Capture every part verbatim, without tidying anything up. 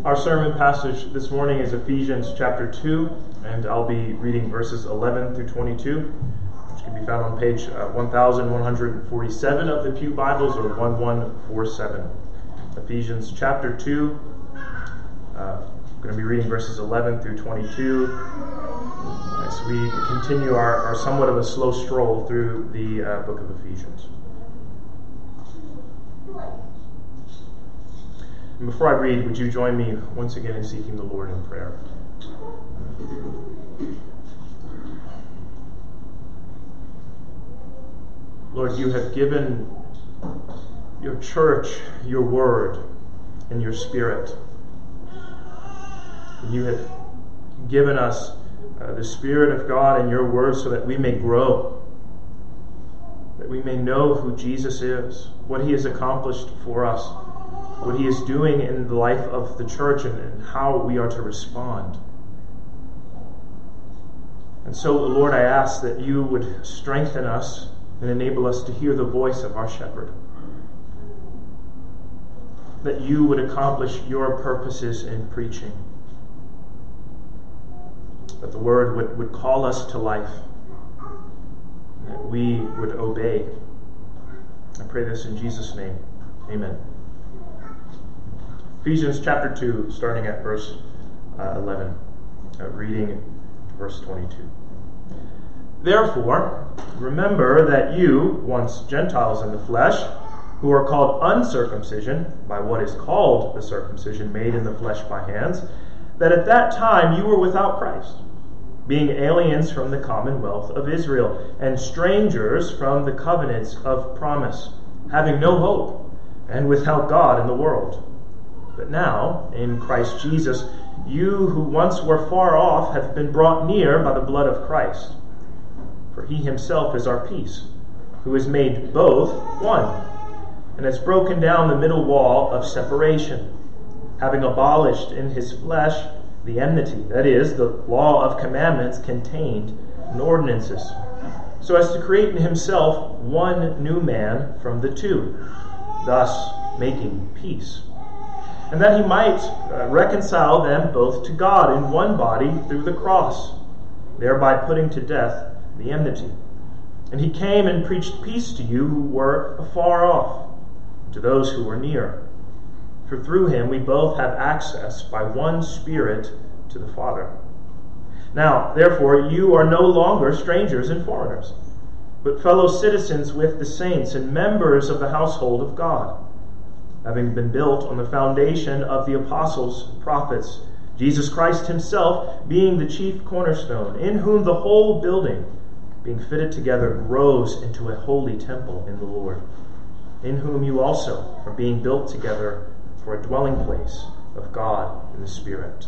Our sermon passage this morning is Ephesians chapter two, and I'll be reading verses eleven through twenty-two, which can be found on page uh, eleven forty-seven of the Pew Bibles, or eleven forty-seven. Ephesians chapter two, uh, I'm going to be reading verses eleven through twenty-two as we continue our, our somewhat of a slow stroll through the uh, book of Ephesians. And before I read, would you join me once again in seeking the Lord in prayer? Lord, you have given your church your word and your spirit. And you have given us uh, the Spirit of God and your word so that we may grow, that we may know who Jesus is, what he has accomplished for us, what he is doing in the life of the church, and, and how we are to respond. And so, Lord, I ask that you would strengthen us and enable us to hear the voice of our shepherd, that you would accomplish your purposes in preaching, that the word would, would call us to life, that we would obey. I pray this in Jesus' name. Amen. Ephesians chapter two, starting at verse uh, eleven, uh, reading to verse twenty-two. Therefore, remember that you, once Gentiles in the flesh, who are called uncircumcision by what is called the circumcision made in the flesh by hands, that at that time you were without Christ, being aliens from the commonwealth of Israel, and strangers from the covenants of promise, having no hope, and without God in the world. But now, in Christ Jesus, you who once were far off have been brought near by the blood of Christ. For he himself is our peace, who has made both one, and has broken down the middle wall of separation, having abolished in his flesh the enmity, that is, the law of commandments contained in ordinances, so as to create in himself one new man from the two, thus making peace, and that he might uh, reconcile them both to God in one body through the cross, thereby putting to death the enmity. And he came and preached peace to you who were afar off, and to those who were near. For through him we both have access by one Spirit to the Father. Now, therefore, you are no longer strangers and foreigners, but fellow citizens with the saints and members of the household of God, having been built on the foundation of the apostles and prophets, Jesus Christ himself being the chief cornerstone, in whom the whole building, being fitted together, grows into a holy temple in the Lord, in whom you also are being built together for a dwelling place of God in the Spirit.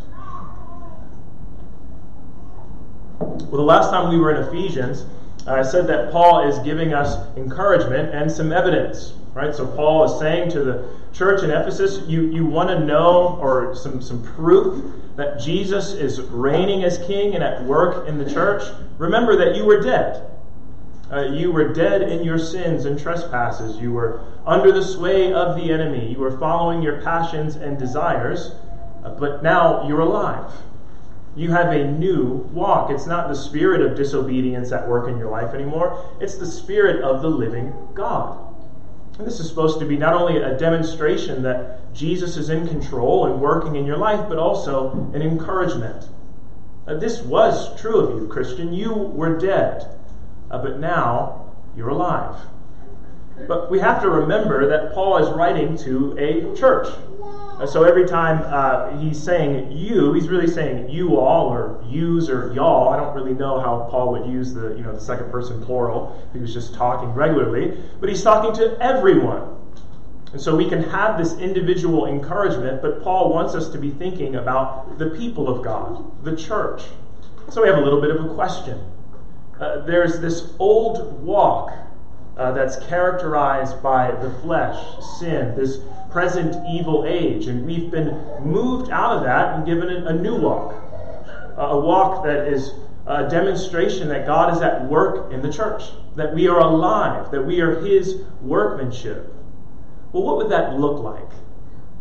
Well, the last time we were in Ephesians, I said that Paul is giving us encouragement and some evidence, right? So Paul is saying to the church in Ephesus, you, you want to know, or some, some proof that Jesus is reigning as king and at work in the church? Remember that you were dead. Uh, you were dead in your sins and trespasses. You were under the sway of the enemy. You were following your passions and desires, uh, but now you're alive. You have a new walk. It's not the spirit of disobedience at work in your life anymore. It's the Spirit of the living God. And this is supposed to be not only a demonstration that Jesus is in control and working in your life, but also an encouragement. Uh, this was true of you, Christian. You were dead, uh, but now you're alive. But we have to remember that Paul is writing to a church. Uh, so every time uh, he's saying you, he's really saying you all, or yous, or y'all. I don't really know how Paul would use the you know the second person plural if he was just talking regularly. But he's talking to everyone. And so we can have this individual encouragement, but Paul wants us to be thinking about the people of God, the church. So we have a little bit of a question. Uh, there's this old walk uh, that's characterized by the flesh, sin, this present evil age, and we've been moved out of that and given it a new walk, a walk that is a demonstration that God is at work in the church, that we are alive, that we are his workmanship. Well, what would that look like?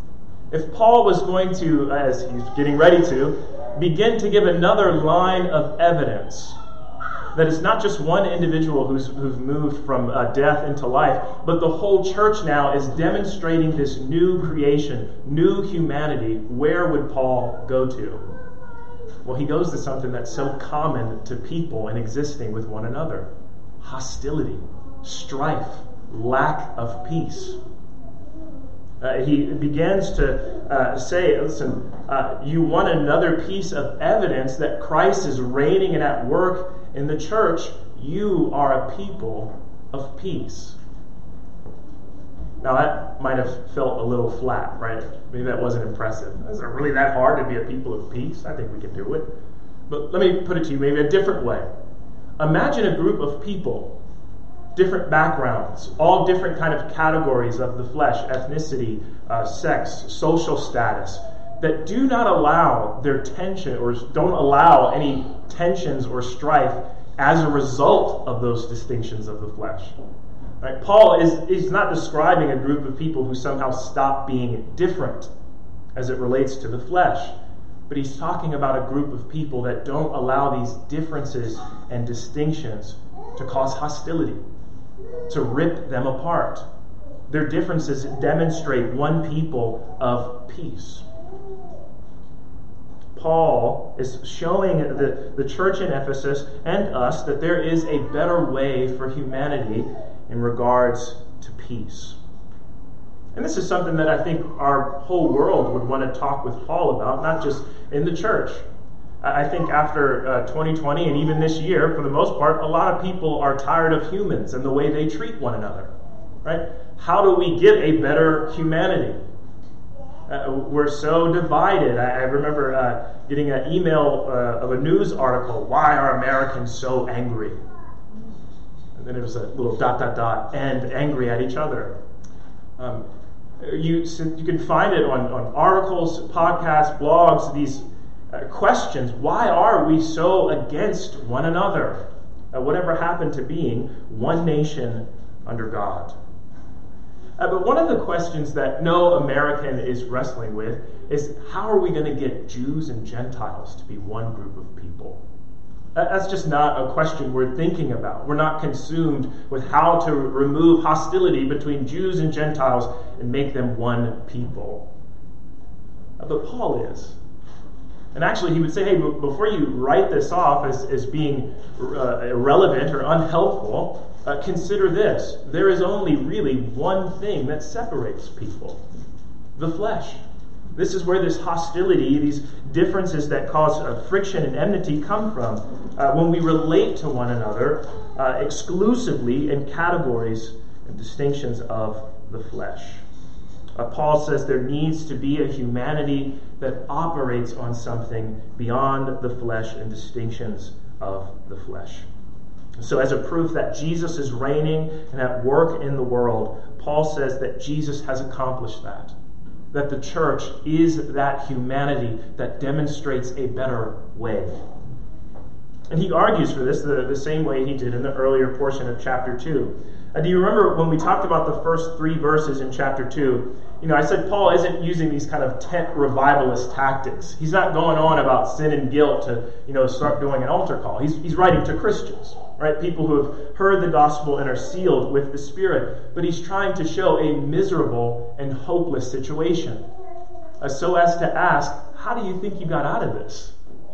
If Paul was going to, as he's getting ready to, begin to give another line of evidence that it's not just one individual who's, who's moved from uh, death into life, but the whole church now is demonstrating this new creation, new humanity, where would Paul go to? Well, he goes to something that's so common to people in existing with one another. Hostility, strife, lack of peace. Uh, he begins to uh, say, listen, uh, you want another piece of evidence that Christ is reigning and at work in the church. You are a people of peace. Now that might have felt a little flat, right? Maybe that wasn't impressive. Is it really that hard to be a people of peace? I think we can do it. But let me put it to you maybe a different way. Imagine a group of people, different backgrounds, all different kind of categories of the flesh, ethnicity, uh, sex, social status, that do not allow their tension or don't allow any tensions or strife as a result of those distinctions of the flesh. Right? Paul is, is not describing a group of people who somehow stop being different as it relates to the flesh, but he's talking about a group of people that don't allow these differences and distinctions to cause hostility, to rip them apart. Their differences demonstrate one people of peace. Paul is showing the, the church in Ephesus and us that there is a better way for humanity in regards to peace. And this is something that I think our whole world would want to talk with Paul about, not just in the church. I think after uh, twenty twenty and even this year, for the most part, a lot of people are tired of humans and the way they treat one another. Right? How do we get a better humanity? Uh, we're so divided. I, I remember uh, getting an email uh, of a news article, why are Americans so angry? And then it was a little dot, dot, dot, and angry at each other. Um, you, you can find it on, on articles, podcasts, blogs, these uh, questions. Why are we so against one another? Uh, whatever happened to being one nation under God? Uh, but one of the questions that no American is wrestling with is, how are we going to get Jews and Gentiles to be one group of people? Uh, that's just not a question we're thinking about. We're not consumed with how to remove hostility between Jews and Gentiles and make them one people. Uh, but Paul is. And actually, he would say, hey, before you write this off as, as being uh, irrelevant or unhelpful, uh, consider this. There is only really one thing that separates people: the flesh. This is where this hostility, these differences that cause uh, friction and enmity come from. Uh, when we relate to one another uh, exclusively in categories and distinctions of the flesh. Uh, Paul says there needs to be a humanity that operates on something beyond the flesh and distinctions of the flesh. So as a proof that Jesus is reigning and at work in the world, Paul says that Jesus has accomplished that. That the church is that humanity that demonstrates a better way. And he argues for this the, the same way he did in the earlier portion of chapter two. Uh, do you remember when we talked about the first three verses in chapter two? You know, I said Paul isn't using these kind of tent revivalist tactics. He's not going on about sin and guilt to, you know, start doing an altar call. He's, he's writing to Christians, right? People who have heard the gospel and are sealed with the Spirit. But he's trying to show a miserable and hopeless situation, uh, so as to ask, how do you think you got out of this?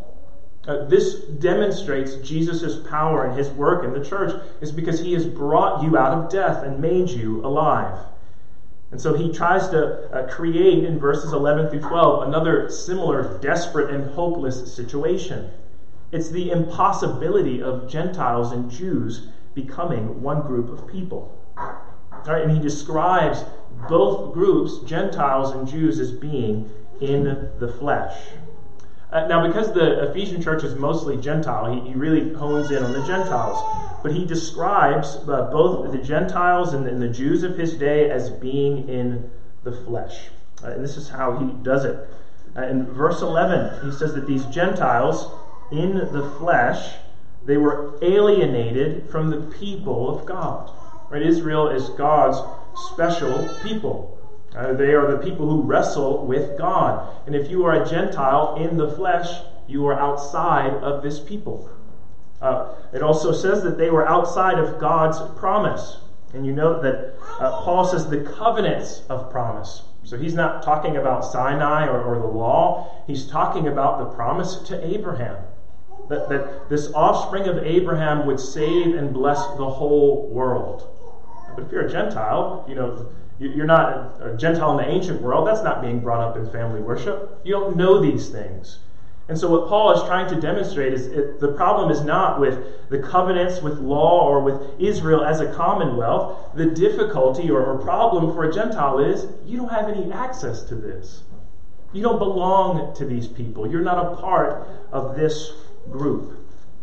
Uh, this demonstrates Jesus' power and his work in the church is because he has brought you out of death and made you alive. And so he tries to uh, create in verses eleven through twelve another similar desperate and hopeless situation. It's the impossibility of Gentiles and Jews becoming one group of people. All right, and he describes both groups, Gentiles and Jews, as being in the flesh. Uh, now, because the Ephesian church is mostly Gentile, he, he really hones in on the Gentiles. But he describes uh, both the Gentiles and, and the Jews of his day as being in the flesh. Uh, and this is how he does it. Uh, in verse eleven, he says that these Gentiles in the flesh, they were alienated from the people of God. Right? Israel is God's special people. Uh, they are the people who wrestle with God. And if you are a Gentile in the flesh, you are outside of this people. Uh, it also says that they were outside of God's promise. And you note that uh, Paul says the covenants of promise. So he's not talking about Sinai or, or the law. He's talking about the promise to Abraham. That, that this offspring of Abraham would save and bless the whole world. But if you're a Gentile, you know, you're not a Gentile in the ancient world. That's not being brought up in family worship. You don't know these things. And so what Paul is trying to demonstrate is it, the problem is not with the covenants, with law, or with Israel as a commonwealth. The difficulty or, or problem for a Gentile is you don't have any access to this. You don't belong to these people. You're not a part of this group.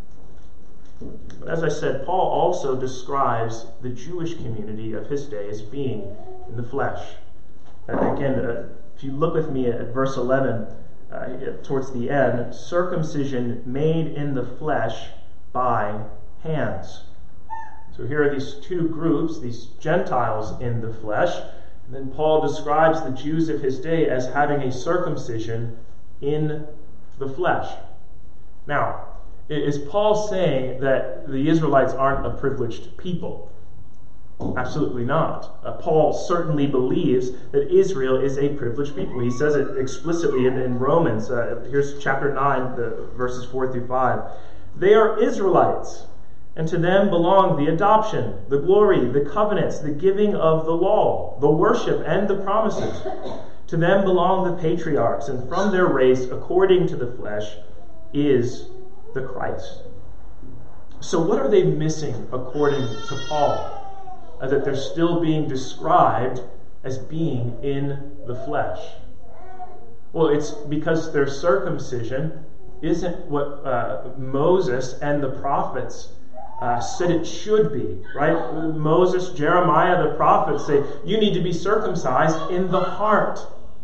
But as I said, Paul also describes the Jewish community of his day as being in the flesh. Uh, again, uh, if you look with me at verse eleven, uh, towards the end, circumcision made in the flesh by hands. So here are these two groups, these Gentiles in the flesh, and then Paul describes the Jews of his day as having a circumcision in the flesh. Now, is Paul saying that the Israelites aren't a privileged people? Absolutely not. Uh, Paul certainly believes that Israel is a privileged people. He says it explicitly in, in Romans. Uh, here's chapter nine, the verses four through five. They are Israelites, and to them belong the adoption, the glory, the covenants, the giving of the law, the worship, and the promises. To them belong the patriarchs, and from their race, according to the flesh, is the Christ. So what are they missing according to Paul? Uh, that they're still being described as being in the flesh. Well, it's because their circumcision isn't what uh, Moses and the prophets uh, said it should be, right? Moses, Jeremiah, the prophets say, you need to be circumcised in the heart.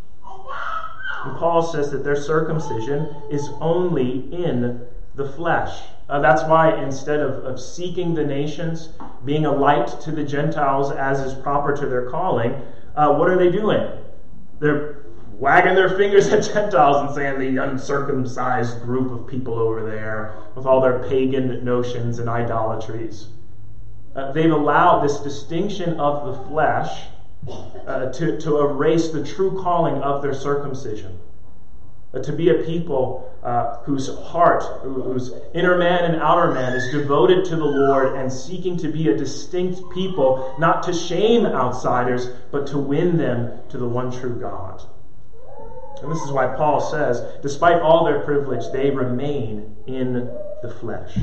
And Paul says that their circumcision is only in the flesh. Uh, that's why instead of, of seeking the nations, being a light to the Gentiles as is proper to their calling, uh, what are they doing? They're wagging their fingers at Gentiles and saying the uncircumcised group of people over there with all their pagan notions and idolatries. Uh, they've allowed this distinction of the flesh uh, to, to erase the true calling of their circumcision. Uh, to be a people uh, whose heart, whose inner man and outer man is devoted to the Lord and seeking to be a distinct people, not to shame outsiders, but to win them to the one true God. And this is why Paul says, despite all their privilege, they remain in the flesh.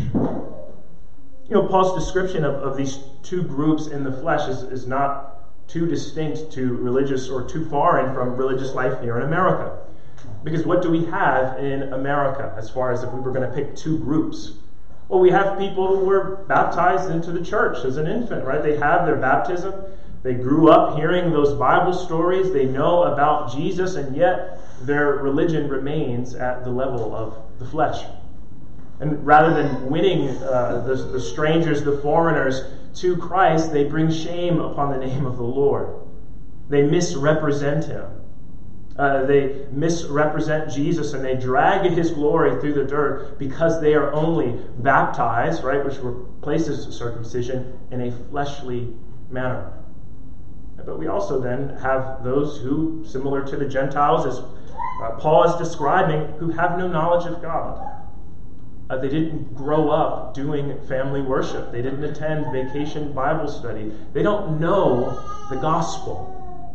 You know, Paul's description of, of these two groups in the flesh is, is not too distinct to religious or too foreign from religious life here in America. Because what do we have in America as far as if we were going to pick two groups? Well, we have people who were baptized into the church as an infant, right? They have their baptism. They grew up hearing those Bible stories. They know about Jesus, and yet their religion remains at the level of the flesh. And rather than winning uh, the, the strangers, the foreigners, to Christ, they bring shame upon the name of the Lord. They misrepresent him. Uh, they misrepresent Jesus, and they drag his glory through the dirt because they are only baptized, right, which replaces circumcision, in a fleshly manner. But we also then have those who, similar to the Gentiles, as uh, Paul is describing, who have no knowledge of God. Uh, they didn't grow up doing family worship. They didn't attend vacation Bible study. They don't know the gospel.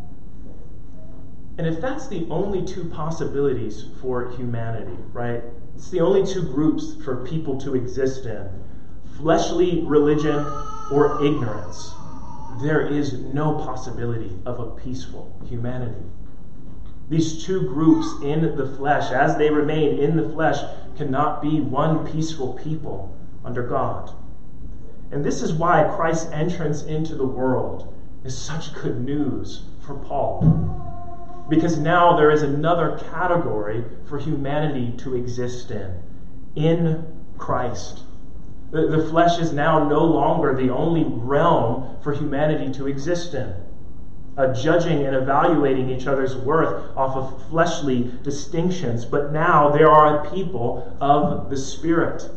And if that's the only two possibilities for humanity, right? It's the only two groups for people to exist in. Fleshly religion or ignorance. There is no possibility of a peaceful humanity. These two groups in the flesh, as they remain in the flesh, cannot be one peaceful people under God. And this is why Christ's entrance into the world is such good news for Paul. Because now there is another category for humanity to exist in. In Christ. The, the flesh is now no longer the only realm for humanity to exist in. uh, judging and evaluating each other's worth off of fleshly distinctions, but now there are a people of the Spirit.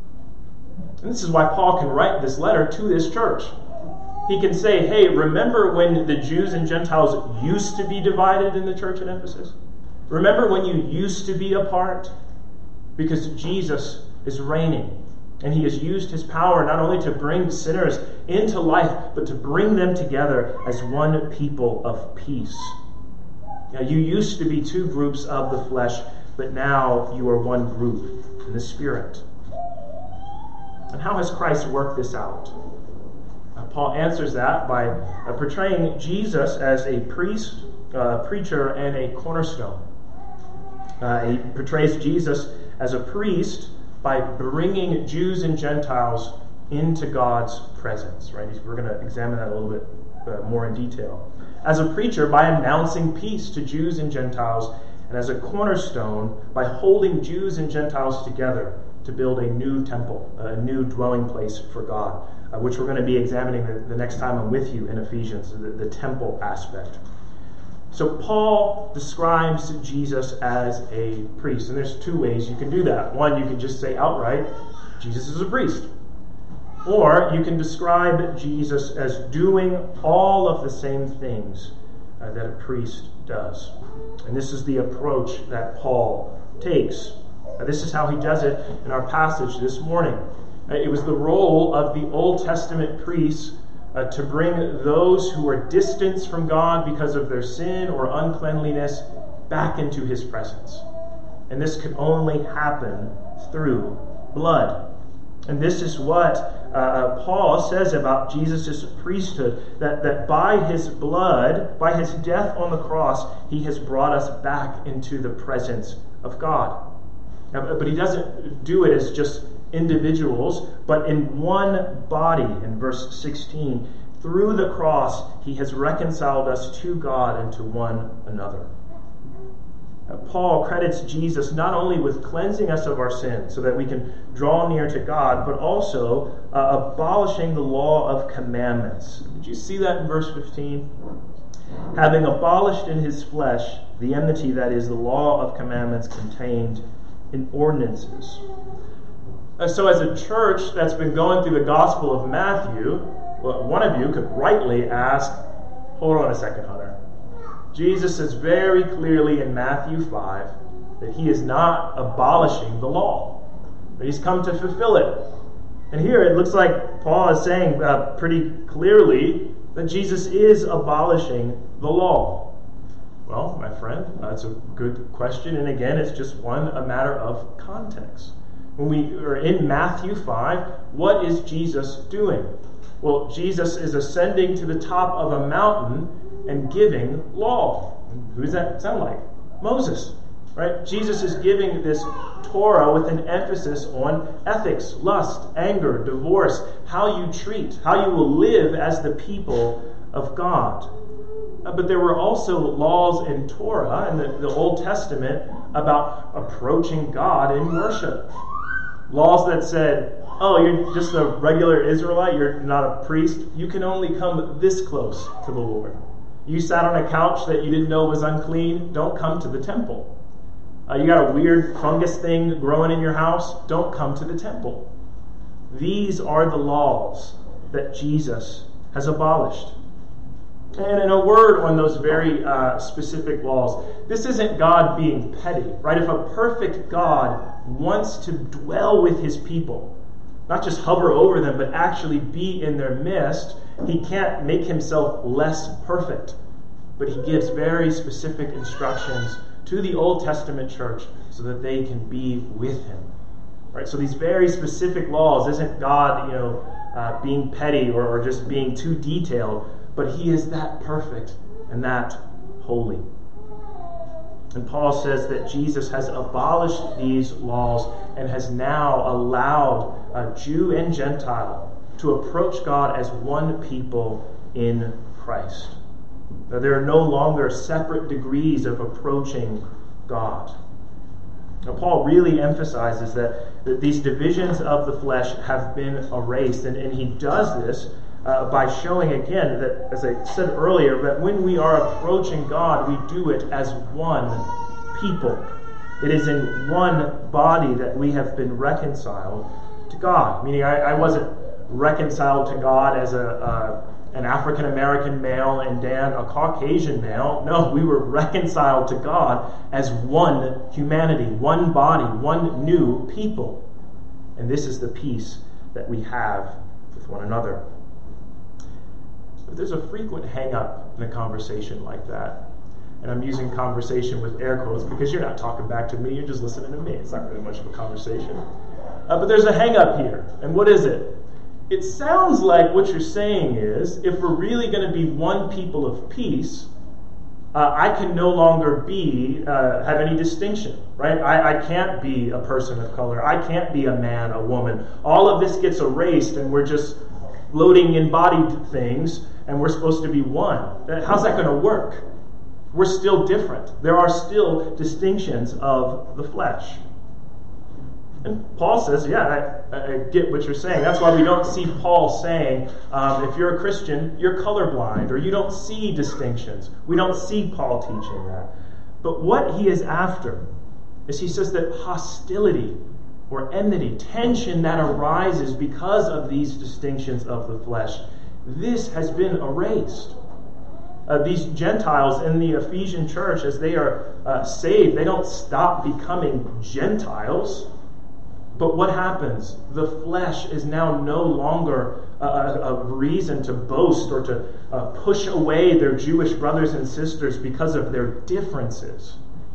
And this is why Paul can write this letter to this church. He can say, hey, remember when the Jews and Gentiles used to be divided in the church in Ephesus? Remember when you used to be apart? Because Jesus is reigning, and he has used his power not only to bring sinners into life, but to bring them together as one people of peace. Now, you used to be two groups of the flesh, but now you are one group in the Spirit. And how has Christ worked this out? Uh, Paul answers that by uh, portraying Jesus as a priest, uh, preacher, and a cornerstone. Uh, he portrays Jesus as a priest by bringing Jews and Gentiles into God's presence. Right? We're going to examine that a little bit uh, more in detail. As a preacher, by announcing peace to Jews and Gentiles, and as a cornerstone, by holding Jews and Gentiles together to build a new temple, a new dwelling place for God, uh, which we're going to be examining the, the next time I'm with you in Ephesians, the, the temple aspect. So Paul describes Jesus as a priest, and there's two ways you can do that. One, you can just say outright, Jesus is a priest. Or you can describe Jesus as doing all of the same things uh, that a priest does. And this is the approach that Paul takes. Uh, this is how he does it in our passage this morning. Uh, it was the role of the Old Testament priests uh, to bring those who are distanced from God because of their sin or uncleanliness back into his presence. And this could only happen through blood. And this is what uh, Paul says about Jesus' priesthood, that, that by his blood, by his death on the cross, he has brought us back into the presence of God. Now, but he doesn't do it as just individuals, but in one body, in verse sixteen. Through the cross, he has reconciled us to God and to one another. Paul credits Jesus not only with cleansing us of our sins so that we can draw near to God, but also uh, abolishing the law of commandments. Did you see that in verse fifteen? Having abolished in his flesh the enmity that is the law of commandments contained in ordinances. Uh, so as a church that's been going through the Gospel of Matthew, well, one of you could rightly ask, hold on a second, Hunter. Jesus says very clearly in Matthew five that he is not abolishing the law, but he's come to fulfill it. And here it looks like Paul is saying uh, pretty clearly that Jesus is abolishing the law. Well, my friend, that's a good question. And again, it's just one a matter of context. When we are in Matthew five, what is Jesus doing? Well, Jesus is ascending to the top of a mountain and giving law. Who does that sound like? Moses, right? Jesus is giving this Torah with an emphasis on ethics, lust, anger, divorce, how you treat, how you will live as the people of God. Uh, but there were also laws in Torah, in the, the Old Testament, about approaching God in worship. Laws that said, oh, you're just a regular Israelite, you're not a priest, you can only come this close to the Lord. You sat on a couch that you didn't know was unclean, don't come to the temple. Uh, you got a weird fungus thing growing in your house, don't come to the temple. These are the laws that Jesus has abolished. And in a word on those very uh, specific laws, this isn't God being petty, right? If a perfect God wants to dwell with his people, not just hover over them, but actually be in their midst, he can't make himself less perfect. But he gives very specific instructions to the Old Testament church so that they can be with him. Right? So these very specific laws isn't God, you know, uh, being petty or, or just being too detailed, but he is that perfect and that holy. And Paul says that Jesus has abolished these laws and has now allowed a Jew and Gentile to approach God as one people in Christ. Now, there are no longer separate degrees of approaching God. Now, Paul really emphasizes that, that these divisions of the flesh have been erased, and, and he does this uh, by showing again that, as I said earlier, that when we are approaching God, we do it as one people. It is in one body that we have been reconciled to God. Meaning I, I wasn't reconciled to God as a uh, an African American male and Dan a Caucasian male. No, we were reconciled to God as one humanity, one body, one new people. And this is the peace that we have with one another. But there's a frequent hang-up in a conversation like that. And I'm using conversation with air quotes because you're not talking back to me, you're just listening to me. It's not really much of a conversation. Uh, but there's a hang-up here. And what is it? It sounds like what you're saying is, if we're really going to be one people of peace, uh, I can no longer be, uh, have any distinction, right? I, I can't be a person of color. I can't be a man, a woman. All of this gets erased and we're just floating embodied things and we're supposed to be one. How's that going to work? We're still different. There are still distinctions of the flesh. And Paul says, yeah, I, I get what you're saying. That's why we don't see Paul saying, um, if you're a Christian, you're colorblind, or you don't see distinctions. We don't see Paul teaching that. But what he is after is he says that hostility or enmity, tension that arises because of these distinctions of the flesh, this has been erased. Uh, these Gentiles in the Ephesian church, as they are uh, saved, they don't stop becoming Gentiles. But what happens? The flesh is now no longer a, a reason to boast or to uh, push away their Jewish brothers and sisters because of their differences.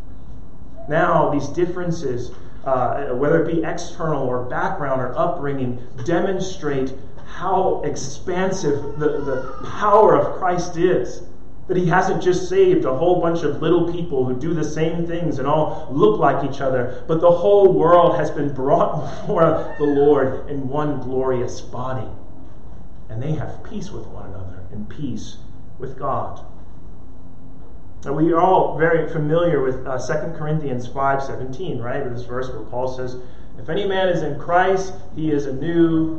Now, these differences, uh, whether it be external or background or upbringing, demonstrate how expansive the, the power of Christ is. That he hasn't just saved a whole bunch of little people who do the same things and all look like each other, but the whole world has been brought before the Lord in one glorious body. And they have peace with one another and peace with God. Now, we are all very familiar with uh, Second Corinthians five seventeen, right? With this verse where Paul says, if any man is in Christ, he is a new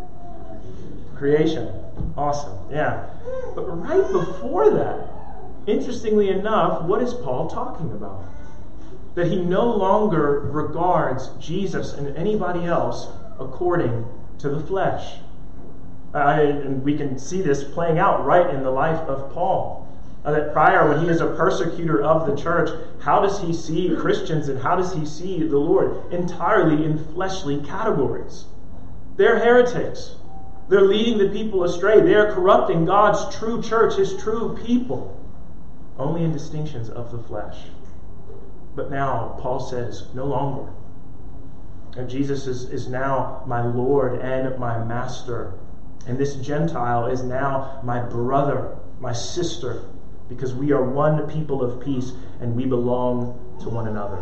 creation. Awesome, yeah. But right before that, interestingly enough, what is Paul talking about? That he no longer regards Jesus and anybody else according to the flesh. Uh, and we can see this playing out right in the life of Paul. Uh, that prior, when he is a persecutor of the church, how does he see Christians and how does he see the Lord? Entirely in fleshly categories. They're heretics. They're leading the people astray. They are corrupting God's true church, his true people, only in distinctions of the flesh. But now, Paul says, no longer. And Jesus is, is now my Lord and my Master. And this Gentile is now my brother, my sister, because we are one people of peace and we belong to one another.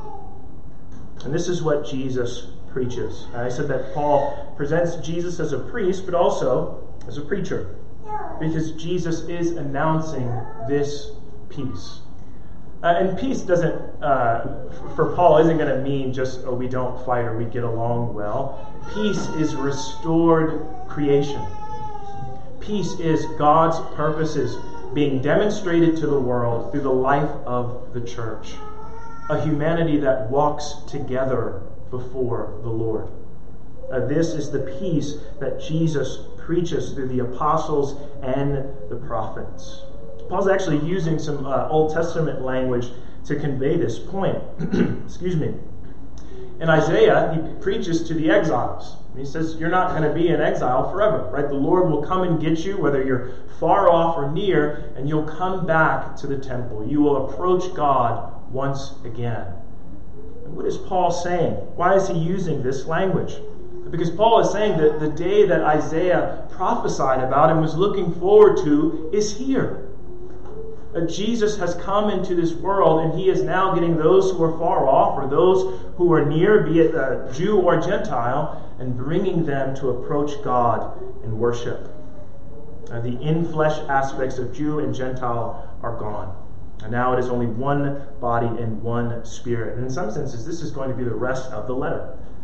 And this is what Jesus preaches. I said that Paul presents Jesus as a priest, but also as a preacher, because Jesus is announcing this peace. Uh, and peace doesn't, uh, for Paul, isn't going to mean just, oh, we don't fight or we get along well. Peace is restored creation. Peace is God's purposes being demonstrated to the world through the life of the church. A humanity that walks together before the Lord. Uh, this is the peace that Jesus preaches through the apostles and the prophets. Paul's actually using some uh, Old Testament language to convey this point. Excuse me. In Isaiah, he preaches to the exiles. He says, you're not going to be in exile forever, right? The Lord will come and get you, whether you're far off or near, and you'll come back to the temple. You will approach God once again. What is Paul saying? Why is he using this language? Because Paul is saying that the day that Isaiah prophesied about and was looking forward to is here. That Jesus has come into this world and he is now getting those who are far off or those who are near, be it a Jew or Gentile, and bringing them to approach God in worship. Uh, the in-flesh aspects of Jew and Gentile are gone. And now it is only one body and one spirit. And in some senses, this is going to be the rest of the letter.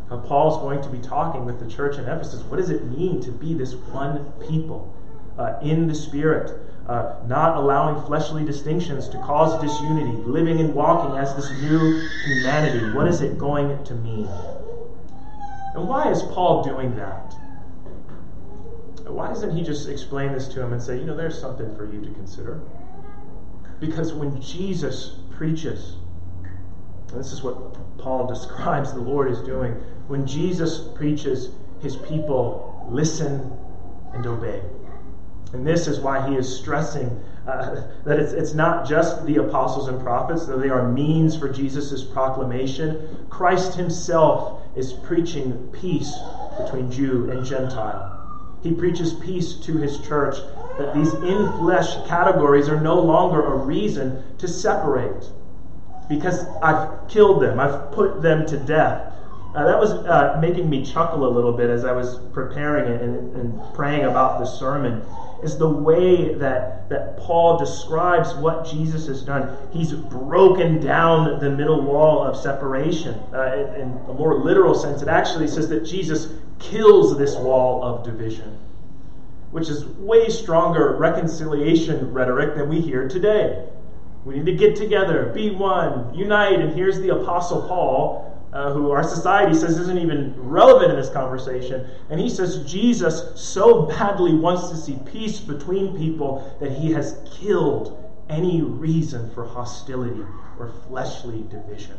Uh, Paul's going to be talking with the church in Ephesus. What does it mean to be this one people uh, in the Spirit, uh, not allowing fleshly distinctions to cause disunity, living and walking as this new humanity? What is it going to mean? And why is Paul doing that? Why doesn't he just explain this to him and say, you know, there's something for you to consider? Because when Jesus preaches, and this is what Paul describes the Lord is doing, when Jesus preaches, his people listen and obey. And this is why he is stressing uh, that it's, it's not just the apostles and prophets, though they are means for Jesus' proclamation. Christ himself is preaching peace between Jew and Gentile. He preaches peace to his church, that these in-flesh categories are no longer a reason to separate. Because I've killed them, I've put them to death. Uh, that was uh, making me chuckle a little bit as I was preparing it and, and praying about this sermon, is the way that, that Paul describes what Jesus has done. He's broken down the middle wall of separation. Uh, in, in a more literal sense, it actually says that Jesus kills this wall of division, which is way stronger reconciliation rhetoric than we hear today. We need to get together, be one, unite, and here's the Apostle Paul, uh, who our society says isn't even relevant in this conversation, and he says Jesus so badly wants to see peace between people that he has killed any reason for hostility or fleshly division.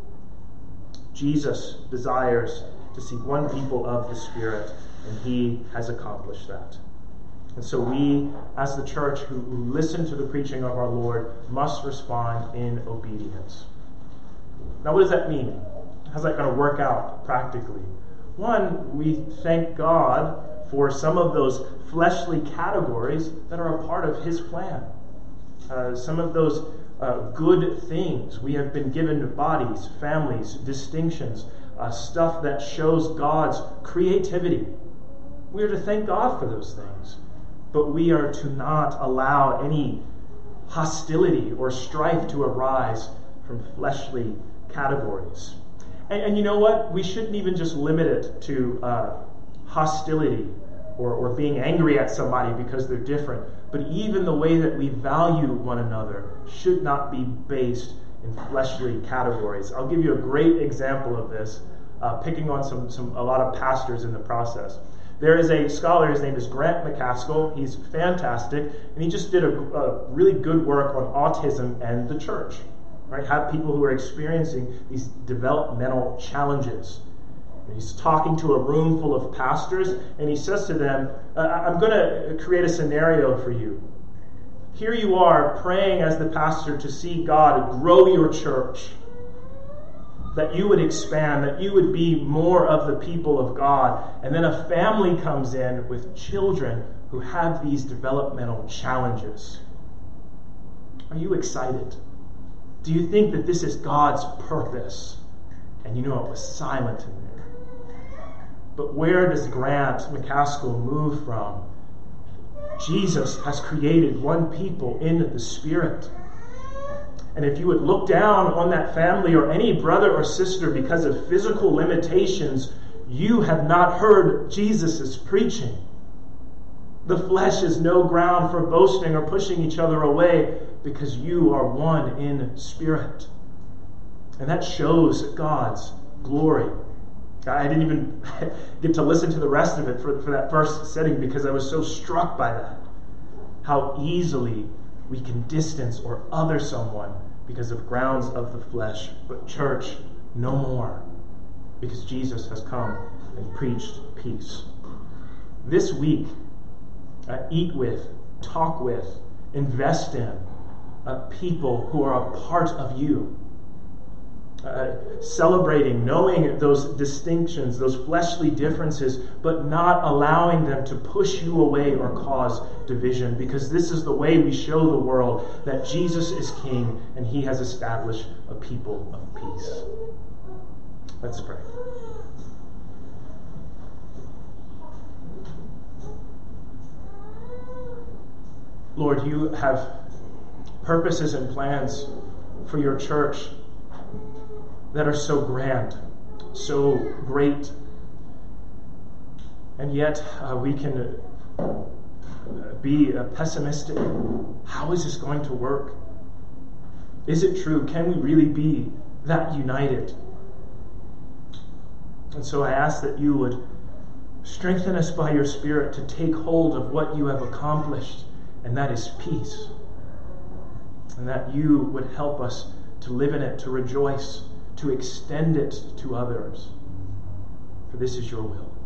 Jesus desires to see one people of the Spirit, and he has accomplished that. And so we, as the church who, who listen to the preaching of our Lord, must respond in obedience. Now, what does that mean? How's that going to work out practically? One, we thank God for some of those fleshly categories that are a part of his plan. Uh, some of those uh, good things. We have been given bodies, families, distinctions, uh, stuff that shows God's creativity. We are to thank God for those things. But we are to not allow any hostility or strife to arise from fleshly categories. And, and you know what? We shouldn't even just limit it to uh, hostility or, or being angry at somebody because they're different. But even the way that we value one another should not be based in fleshly categories. I'll give you a great example of this, uh, picking on some, some a lot of pastors in the process. There is a scholar, his name is Grant McCaskill. He's fantastic, and he just did a, a really good work on autism and the church. Right? Have people who are experiencing these developmental challenges. And he's talking to a room full of pastors, and he says to them, I'm going to create a scenario for you. Here you are praying as the pastor to see God grow your church, that you would expand, that you would be more of the people of God. And then a family comes in with children who have these developmental challenges. Are you excited? Do you think that this is God's purpose? And you know it was silent in there. But where does Grant McCaskill move from? Jesus has created one people in the Spirit. And if you would look down on that family or any brother or sister because of physical limitations, you have not heard Jesus' preaching. The flesh is no ground for boasting or pushing each other away because you are one in spirit. And that shows God's glory. I didn't even get to listen to the rest of it for, for that first setting because I was so struck by that. How easily we can distance or other someone because of grounds of the flesh. But church, no more. Because Jesus has come and preached peace. This week, uh, eat with, talk with, invest in uh, people who are a part of you. Uh, celebrating, knowing those distinctions, those fleshly differences, but not allowing them to push you away or cause division, because this is the way we show the world that Jesus is King and he has established a people of peace. Let's pray. Lord, you have purposes and plans for your church that are so grand, so great. And yet uh, we can uh, be uh, pessimistic. How is this going to work? Is it true? Can we really be that united? And so I ask that you would strengthen us by your Spirit to take hold of what you have accomplished, and that is peace. And that you would help us to live in it, to rejoice, to extend it to others. For this is your will.